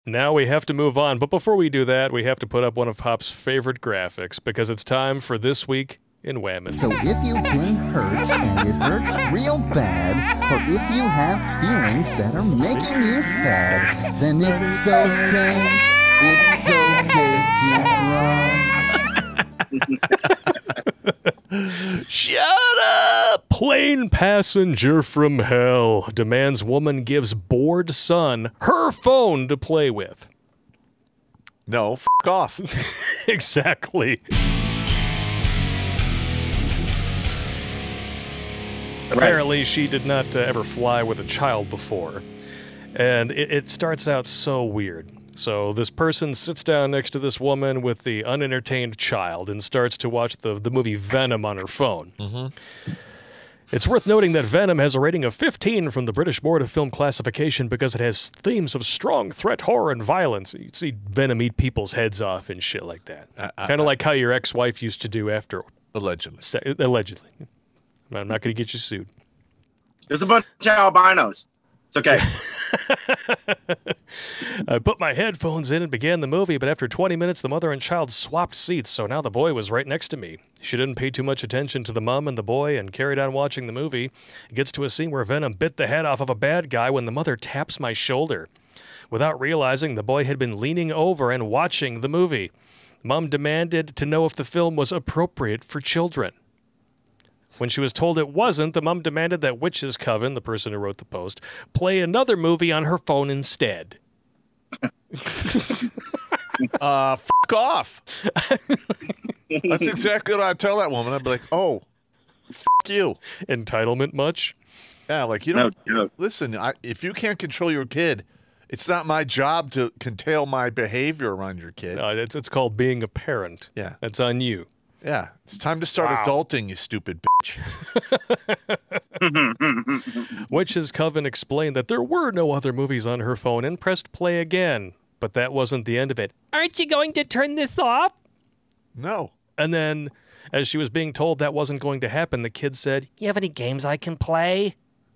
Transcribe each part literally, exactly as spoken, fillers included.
Now we have to move on, but before we do that, we have to put up one of Pop's favorite graphics, because it's time for This Week in Whammin'. So if you've been hurt and it hurts real bad, or if you have feelings that are making you sad, then it's okay, it's okay to cry. Shut up! Plane passenger from hell demands woman gives bored son her phone to play with. No, f*** off. Exactly. Right. Apparently, she did not uh, ever fly with a child before. And it, it starts out so weird. So this person sits down next to this woman with the unentertained child and starts to watch the, the movie Venom on her phone. Mm-hmm. It's worth noting that Venom has a rating of fifteen from the British Board of Film Classification because it has themes of strong threat, horror, and violence. You see Venom eat people's heads off and shit like that. Uh, uh, kind of uh, like how your ex-wife used to do after... Allegedly. Se- allegedly. I'm not going to get you sued. There's a bunch of albinos. It's okay. I put my headphones in and began the movie, but after twenty minutes, the mother and child swapped seats, so now the boy was right next to me. She didn't pay too much attention to the mom and the boy and carried on watching the movie. It gets to a scene where Venom bit the head off of a bad guy when the mother taps my shoulder. Without realizing, the boy had been leaning over and watching the movie. Mom demanded to know if the film was appropriate for children. When she was told it wasn't, the mom demanded that Witch's Coven, the person who wrote the post, play another movie on her phone instead. uh, f*** off. That's exactly what I'd tell that woman. I'd be like, oh, f*** you. Entitlement much? Yeah, like, you don't, No, no. listen, I, if you can't control your kid, it's not my job to control my behavior around your kid. No, it's, it's called being a parent. Yeah. That's on you. Yeah, it's time to start Wow. adulting, you stupid bitch. Witch's Coven explained that there were no other movies on her phone and pressed play again. But that wasn't the end of it. Aren't you going to turn this off? No. And then, as she was being told that wasn't going to happen, the kid said, you have any games I can play?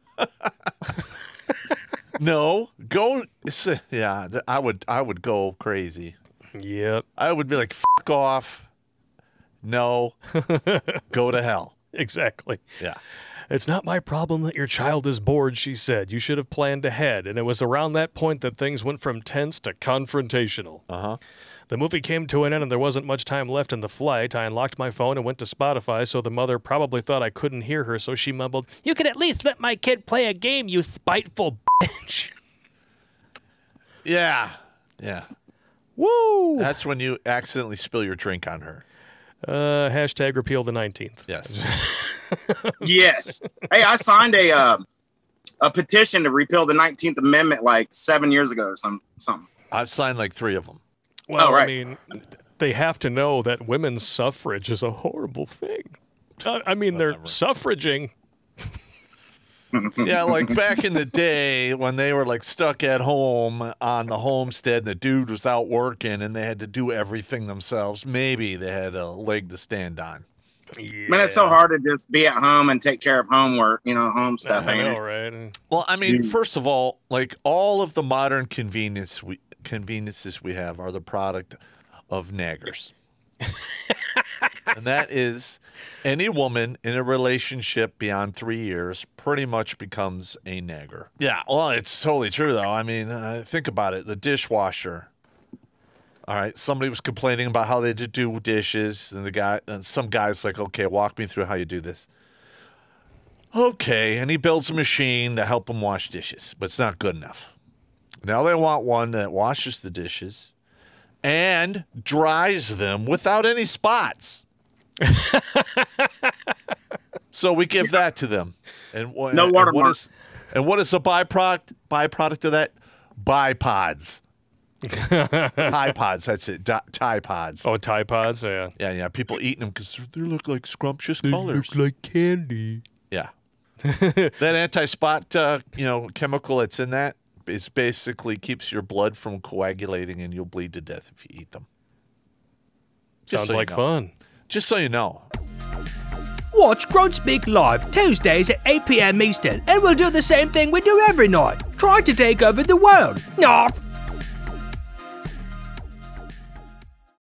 No. Go. Yeah, I would, I would go crazy. Yep. I would be like, fuck off. No. Go to hell. Exactly. Yeah. It's not my problem that your child is bored, she said. You should have planned ahead. And it was around that point that things went from tense to confrontational. Uh-huh. The movie came to an end and there wasn't much time left in the flight. I unlocked my phone and went to Spotify, so the mother probably thought I couldn't hear her, so she mumbled, you can at least let my kid play a game, you spiteful bitch. Yeah. Yeah. Woo! That's when you accidentally spill your drink on her. Uh, hashtag repeal the nineteenth. Yes. Yes. Hey, I signed a uh, a petition to repeal the nineteenth Amendment like seven years ago or some something. I've signed like three of them. Well, Oh, right. I mean, they have to know that women's suffrage is a horrible thing. Uh, I mean, they're Whatever. suffraging. Yeah, like back in the day when they were like stuck at home on the homestead and the dude was out working and they had to do everything themselves. Maybe they had a leg to stand on. Yeah. I mean, it's so hard to just be at home and take care of homework, you know, home stuff. I ain't know, it? right? Well, I mean, Mm. first of all, like all of the modern convenience we, conveniences we have are the product of naggers. And that is any woman in a relationship beyond three years pretty much becomes a nagger. Yeah, well, it's totally true, though. I mean, uh, think about it. The dishwasher. All right, somebody was complaining about how they did do dishes, and the guy, and some guy's like, okay, walk me through how you do this. Okay, and he builds a machine to help him wash dishes, but it's not good enough. Now they want one that washes the dishes and dries them without any spots. So we give that to them. And, wh- No and watermark. what is and what is the byproduct byproduct of that? Bipods. Tide Pods, that's it. Di- Tide Pods. Oh, Tide Pods, yeah. Yeah, yeah. People eating them because they look like scrumptious colors. like candy. Yeah. That anti-spot, uh, you know, chemical that's in that is basically keeps your blood from coagulating and you'll bleed to death if you eat them. Just Sounds so you like know. fun. Just so you know. Watch Gruntspeak live Tuesdays at eight p m Eastern, and we'll do the same thing we do every night. Try to take over the world. Narf!